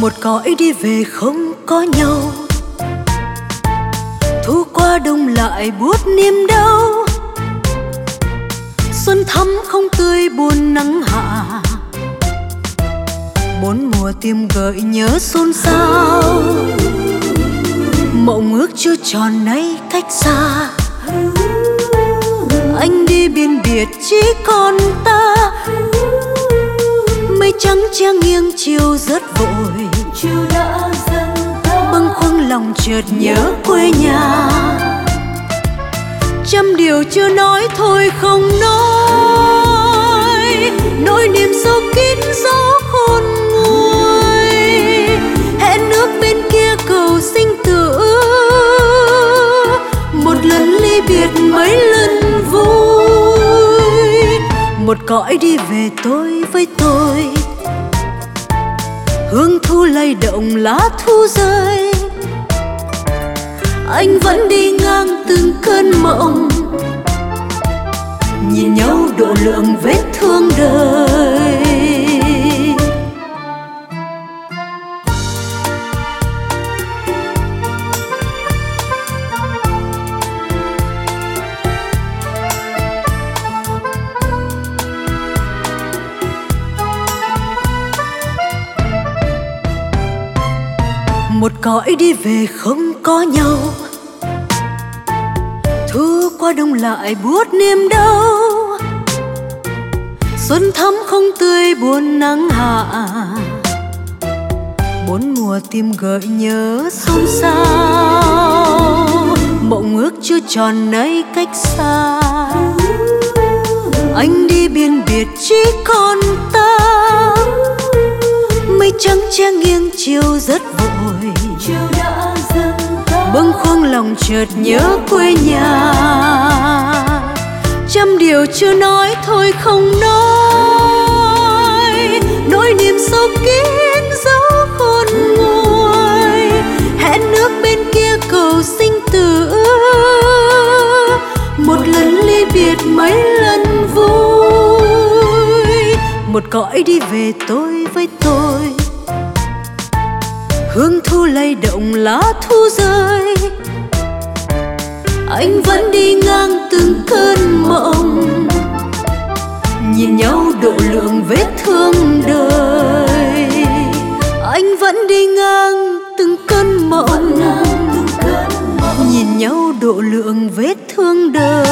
Một cõi đi về không có nhau, thu qua đông lại buốt niềm đau. Xuân thắm không tươi buồn nắng hạ, bốn mùa tìm gợi nhớ xôn xao. Mộng ước chưa tròn nay cách xa, anh đi biên biệt chỉ còn ta. Mây trắng che nghiêng chiều rất vội, chiều đã dần tắt. Bâng khuâng lòng chợt nhớ quê nhà, trăm điều chưa nói thôi không nói. Nỗi niềm sâu kín gió khôn nguôi, hẹn nước bên kia cầu sinh tử. Một lần ly biệt mấy lần vui, một cõi đi về tôi với tôi. Hương thu lay động lá thu rơi, anh vẫn đi ngang từng cơn mộng, nhìn nhau độ lượng vết thương đời. Một cõi đi về không có nhau, thu qua đông lại buốt niềm đau. Xuân thắm không tươi buồn nắng hạ, bốn mùa tìm gợi nhớ xôn xao. Mộng ước chưa tròn nay cách xa, anh đi biên biệt chỉ còn ta. Mây trắng che nghiêng chiều rất vội, chiều đã dần tắt. Bâng khuâng lòng chợt nhớ quê nhà, trăm điều chưa nói thôi không nói. Nỗi niềm sâu kín gió khôn nguôi, hẹn nước bên kia cầu sinh tử. Một lần ly biệt mấy lần vui, một cõi đi về tôi với tôi. Hương thu lay động lá thu rơi, anh vẫn đi ngang từng cơn mộng, nhìn nhau độ lượng vết thương đời. Anh vẫn đi ngang từng cơn mộng, nhìn nhau độ lượng vết thương đời.